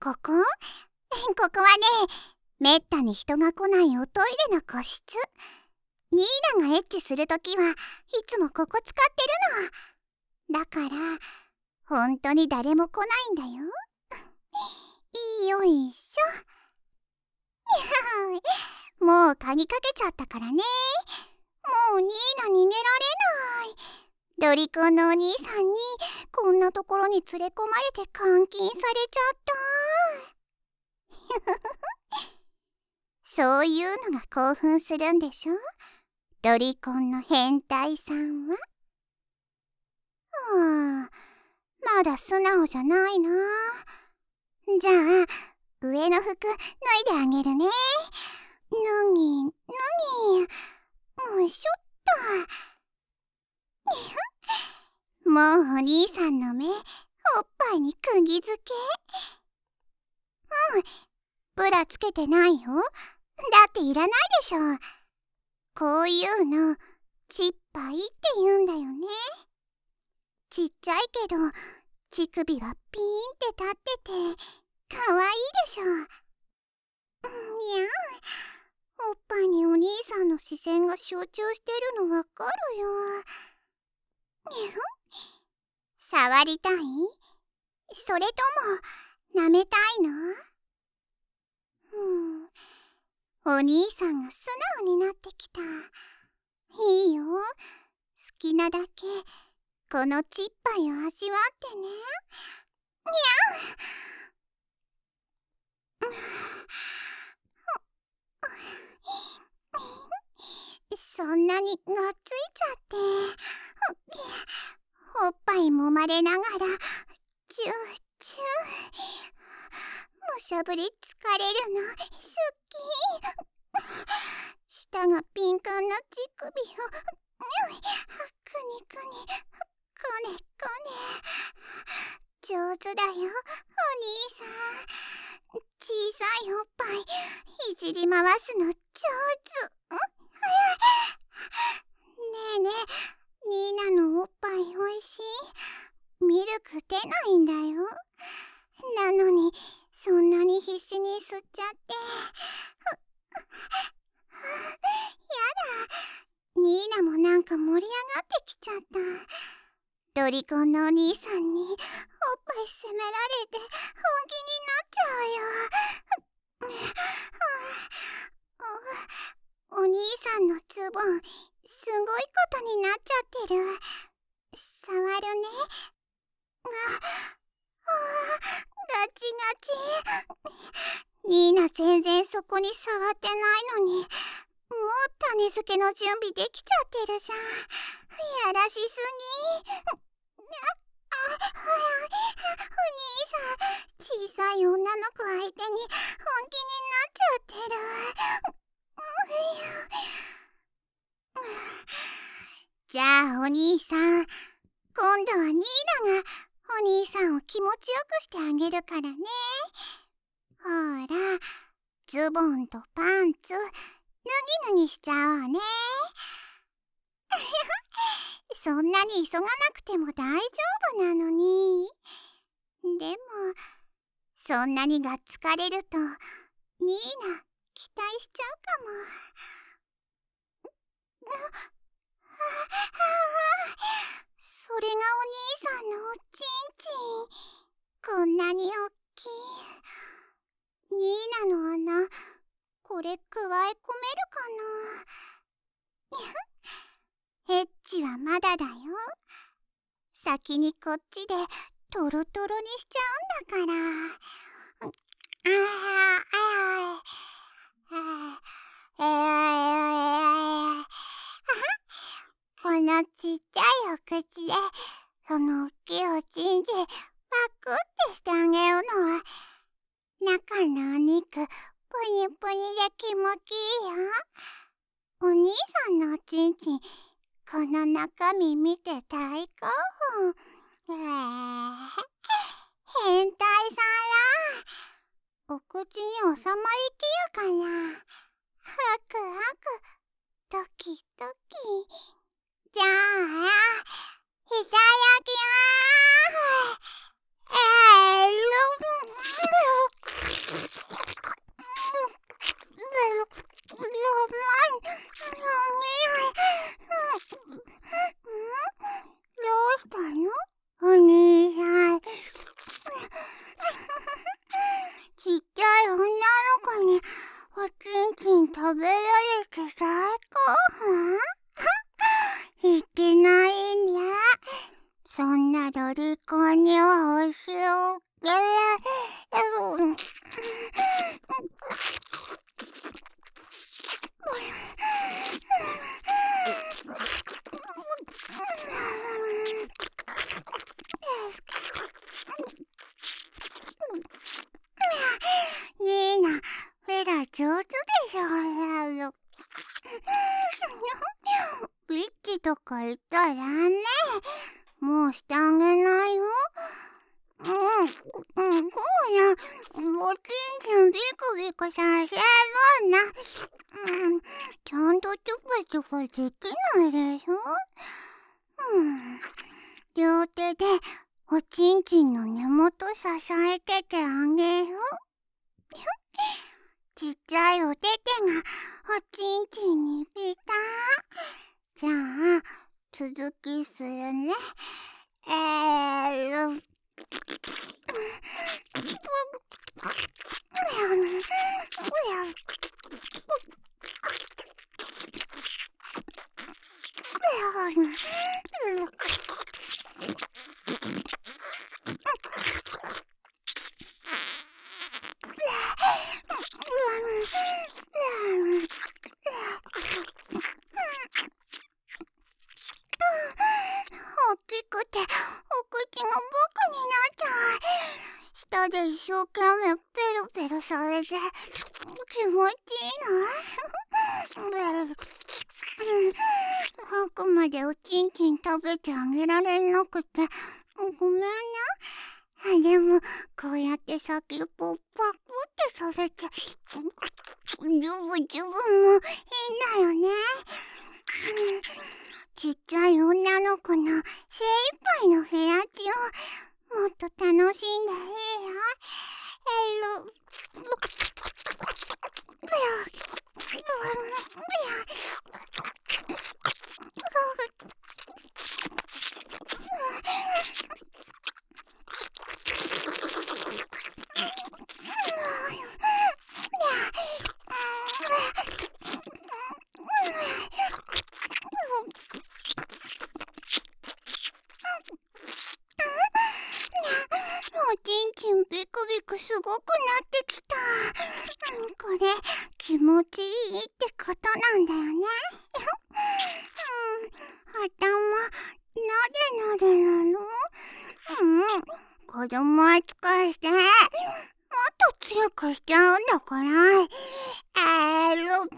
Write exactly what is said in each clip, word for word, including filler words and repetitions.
ここここはね、めったに人が来ないおトイレの個室。ニーナがエッチするときはいつもここ使ってるの。だから本当に誰も来ないんだよ。よいしょ。もう鍵かけちゃったからね。もうニーナ逃げられない。ロリコンのお兄さんにこんなところに連れ込まれて監禁されちゃった。そういうのが興奮するんでしょ、ロリコンの変態さんは。はあ、まだ素直じゃないな。じゃあ上の服脱いであげるね。脱ぎ脱ぎ、よいしょっと。もうお兄さんの目おっぱいに釘付け。うん、ブラつけてないよ。だっていらないでしょ。こういうのちっぱいって言うんだよね。ちっちゃいけど乳首はピーンって立っててかわいいでしょ。いや、おっぱいにお兄さんの視線が集中してるのわかるよ。触りたい？それとも舐めたいの？うん、お兄さんが素直になってきた。いいよ、好きなだけこのちっぱいを味わってね。にゃん。そんなにがっついちゃって、おっぱい揉まれながらチューチュー、むしゃぶり疲れるの好き。舌がピンカンな乳首をくにくにこねこね。上手だよお兄さん。小さいおっぱいいじり回すの上手。ねえねえ、ニーナのおっぱいおいしい？ミルク出ないんだよ。なのにそんなに必死に吸っちゃって。やだ、ニーナもなんか盛り上がってきちゃった。ロリコンのお兄さんにおっぱい責められて本気になっちゃうよ。お兄さんのズボンすごいことになっちゃってる。触るね。が、ガチガチ。ニーナ全然そこに触ってないのに、もう種付けの準備できちゃってるじゃん。やらしすぎ。あ、あ、お兄さん、小さい女の子相手に本気になっちゃってる。じゃあお兄さん、今度はニーナがお兄さんを気持ちよくしてあげるからね。ほら、ズボンとパンツ脱ぎ脱ぎしちゃおうね。そんなに急がなくても大丈夫なのに。でもそんなにがっつかれるとニーナ期待しちゃうかも。それがお兄さんのおちんちん。こんなにおっきい。ニーナの穴、これくわえ込めるかな。エッチはまだだよ。先にこっちでトロトロにしちゃうんだから。ああああ、このちっちゃいお口でそのおっきいおちんちんパクってしてあげるのは、中のお肉プニプニで気持ちいいよ。お兄さんのおちんちん、この中身見て大興奮。えー、変態さんら、お口に収まりきるかな。ハクハク、ドキドキ。じゃあいただきまーす。えーニーナ、フェラ上手でしょ。ビッチとか言ったらね、もうしてあげないよ。うん、うん、こうや、おちんちんビクビクさせるんだ。うん、ちゃんとチュパチュパできないでしょ。うん、両手でおちんちんの根元支えててあげる。ちっちゃいお手手がおちんちんにピタッ。じゃあ、続きするね。えー、大きくてお口が僕になっちゃう。舌で一生懸命ペロペロされて気持ちいいな。奥までおちんちん食べてあげられなくてごめんね。でもこうやって先っぽをパクってされてジュブジュブもいいんだよね。ちっちゃい女の子の精一杯のフェラチオもっと楽しんでいいよ。おちんちんビクビクすごくなってきた。これ気持ちいいってことなんだよね。頭なでなでなの。うん、子供扱いしてもっと強くしちゃうんだから。えーろ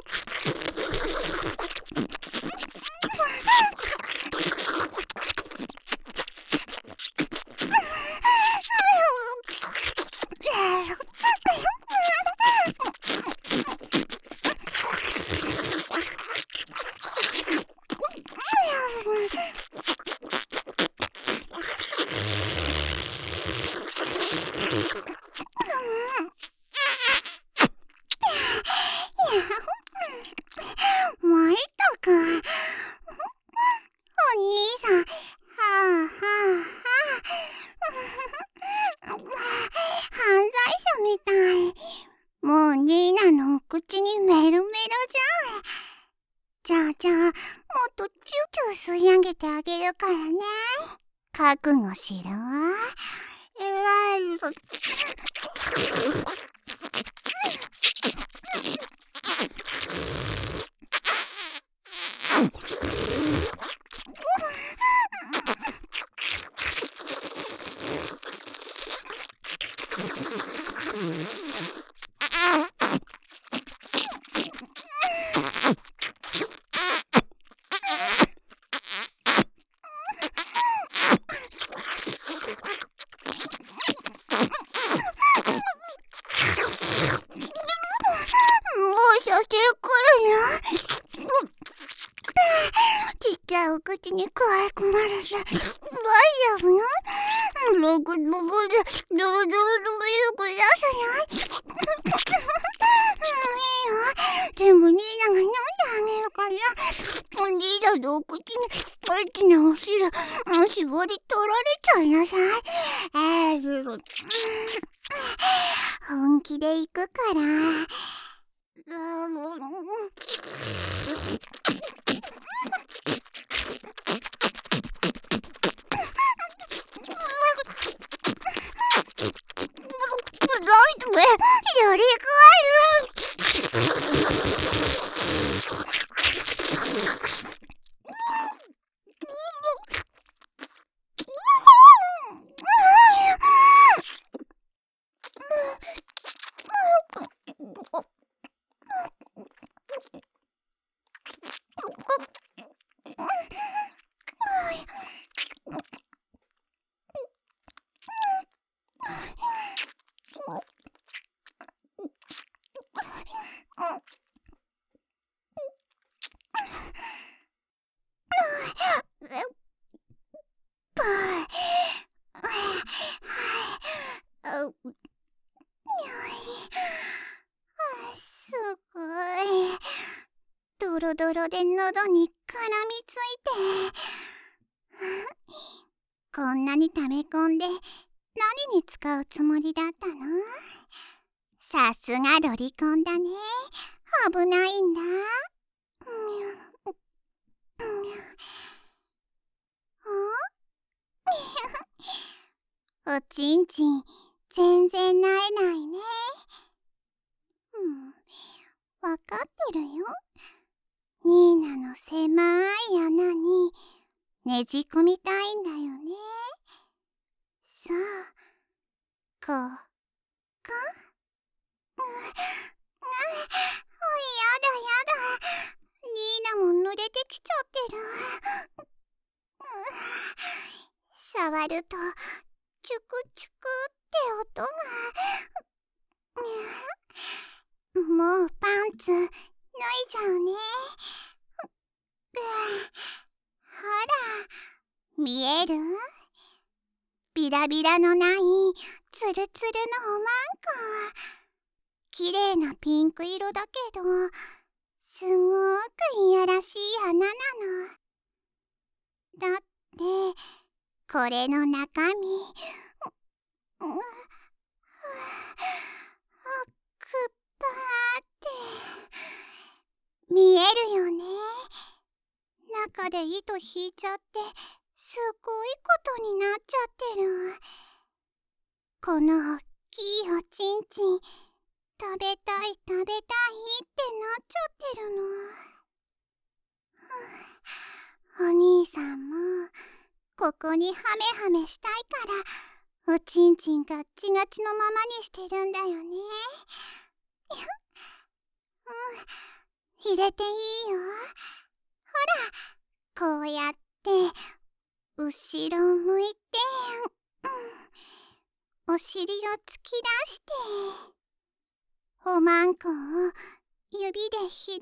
もういっとく。お兄さん、はあはあはあ。犯罪者みたい。もうニーナのお口にメルメルじゃん。じゃあじゃあ、もっとキュキュ吸い上げてあげるからね。覚悟しろ。えらい。ちっちゃいお口にくわえ込まれて大丈夫なの？ログログでドロドロドロドロくださない？いいよ、全部ニーナが飲んであげるから。ニーナのお口に大きなお汁絞り取られちゃいなさい。えー、本気で行くから。 やりすごい。ドロドロで喉に絡みついて。こんなに溜め込んで何に使うつもりだったの？さすがロリコンだね。危ないんだ。おちんちん全然なえないね。うん、わかってるよ。ニーナの狭い穴にねじ込みたいんだよね。さあ、こうか？う、う、う、やだやだ。ニーナも濡れてきちゃってる。触るとチュクチュクって音が。もうパンツ脱いじゃうね。ほら、見える？ビラビラのないツルツルのおまんこ。きれいなピンク色だけど、すごくいやらしい穴なの。だって、これの中身、う、う、くっぱーって見えるよね。中で糸引いちゃってすごいことになっちゃってる。このおっきいおちんちん食べたい食べたいってなっちゃってるの。お兄さんもここにハメハメしたいからおちんちんガッチガチのままにしてるんだよね。うん、入れていいよ。ほら、こうやって後ろ向いて、うん、お尻を突き出しておまんこを指で開いて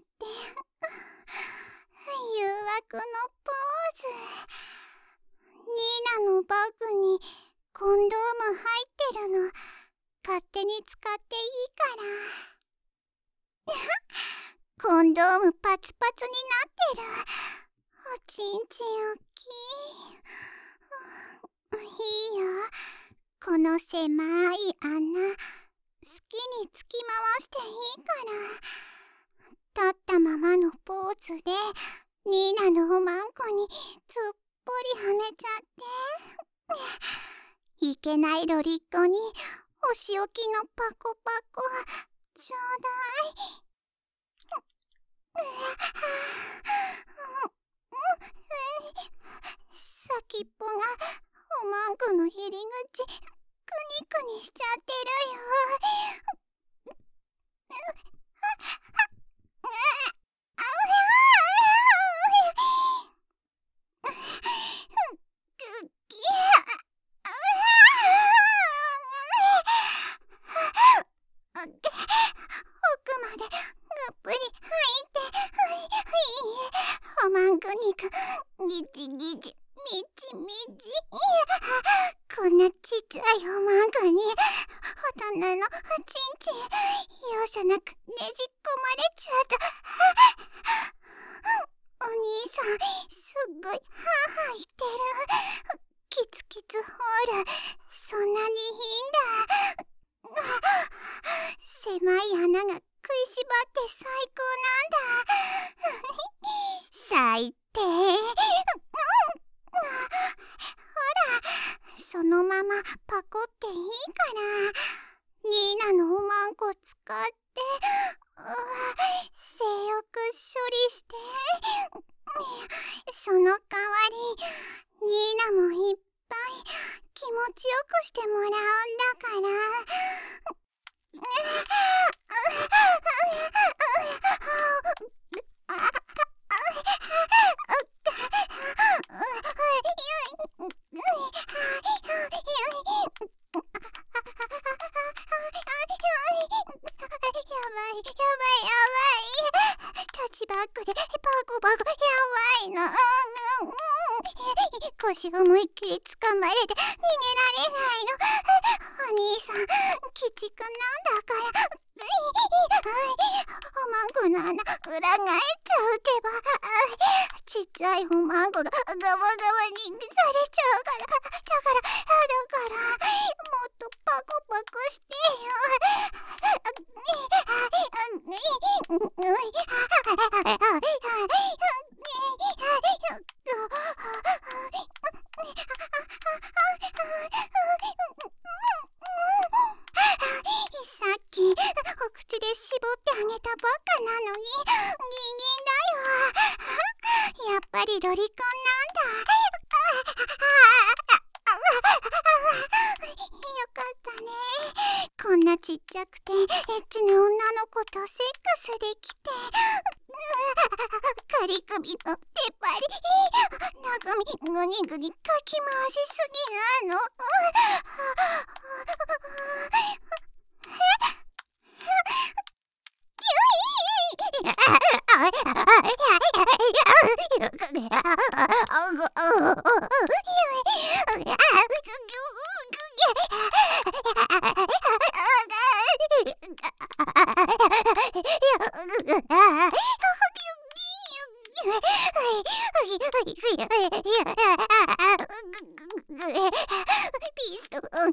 誘惑のポーズ。ニーナのバッグにコンドーム入ってるの勝手に使っていいからコンドームパツパツになってる。おちんちんおっきい。いいよ。この狭い穴好きに突き回していいから。立ったままのポーズでニーナのおまんこにつっぽりはめちゃっていけないロリっ子にお仕置きのパコパコちょうだい。先っぽがおまんこの入り口くにくにしちゃってるよ。奥までぐっぷり入っておまんこ肉ギチギチみちみち。こんなちっちゃいおまんこに大人のおちんちん容赦なくねじ込まれちゃった。お兄さんすっごいハーハー言ってる。キツキツホールそんなにいいんだ。狭い穴が食いしばって最高なんだ。最低。ほら、そのままパコっていいからニーナのおまんこ使って、うわ性欲処理して、その代わりニーナもいっぱい気持ちよくしてもらうんだから。腰が思いっきり掴まれて逃げられないの。お兄さん、鬼畜なんだから。おまんこの穴裏返っちゃうってば。ちっちゃいおまんこがガバガバにされちゃうから。だからだからもっとパクパクしてよ。さっきお口で絞ってあげたばっかなのにギンギンだよ。やっぱりロリコンなんだ。よかったね。こんなちっちゃくてエッチな女の子とセックスできて、仮首の出っ張り中身グニグニかき回しすぎなの。ピストン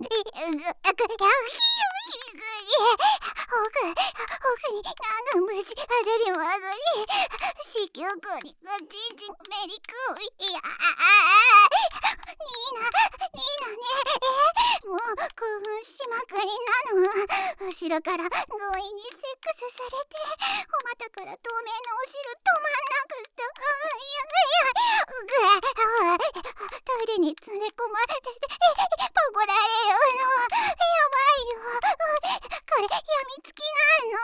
奥になんか無事上がりも上がり子宮口におちんちんめり込み、いやニーナニーナねえ、もう興奮しまくりなの。後ろから強引にセックスされてお股から透明なお汁止まんなくて、トイレに連れ込まれてパゴられるの。やばいよ、これやみつきなの。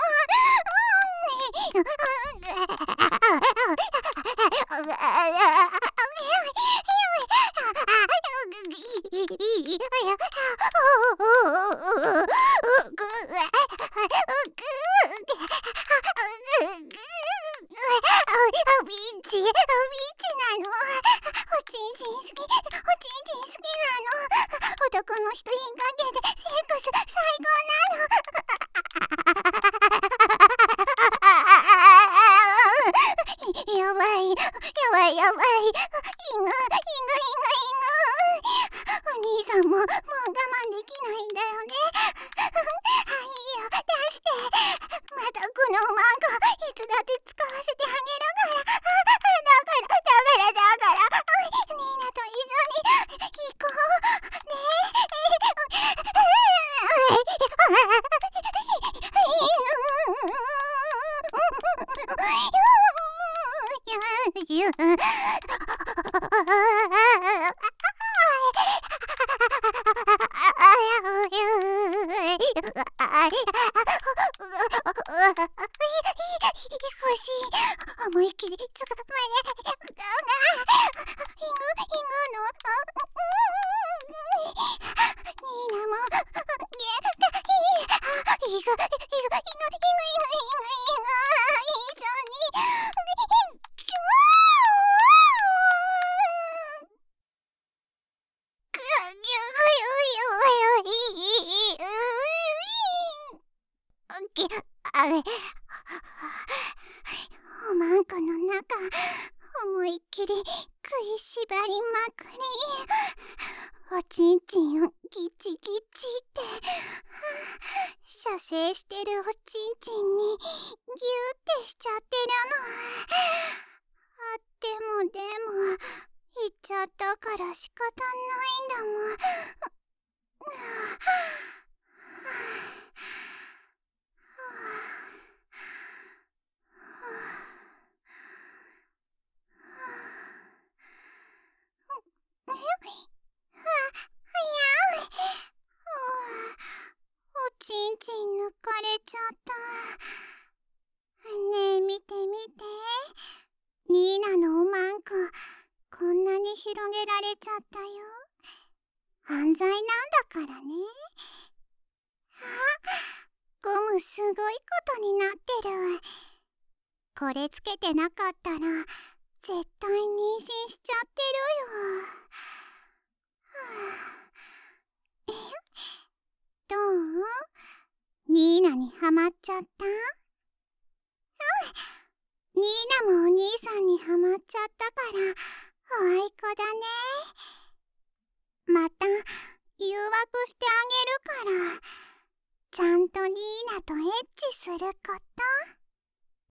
ビーチビーチなの。おちんちん好き、おちんちん好きなの。男の人いい加減でセックス最高なの。やばいやばいやばい、イグイグイグイグ。お兄さんももう我慢できないんだよね。はいいよ出して、またこのおまんこいつだって使わせてあげるから。だからだからだからニーナと一緒に行こうね思いっきりつかまれイグイグのニーナもイグイグイグイグイグイグイグイグ一緒にキューおまんこの中思いっきり食いしばりまくり、おちんちんをギチギチって射精してるおちんちんにギューってしちゃってるの。あでもでも言っちゃったから仕方ないんだもん。 ちんちん抜かれちゃった。ねえ見て見て、ニーナのおまんここんなに広げられちゃったよ。犯罪なんだからね。あ、ゴムすごいことになってる。これつけてなかったら絶対妊娠しちゃってるよ。え、どう？ニーナにハマっちゃった？ニーナもお兄さんにハマっちゃったからおあいこだね。また誘惑してあげるから、ちゃんとニーナとエッチすること。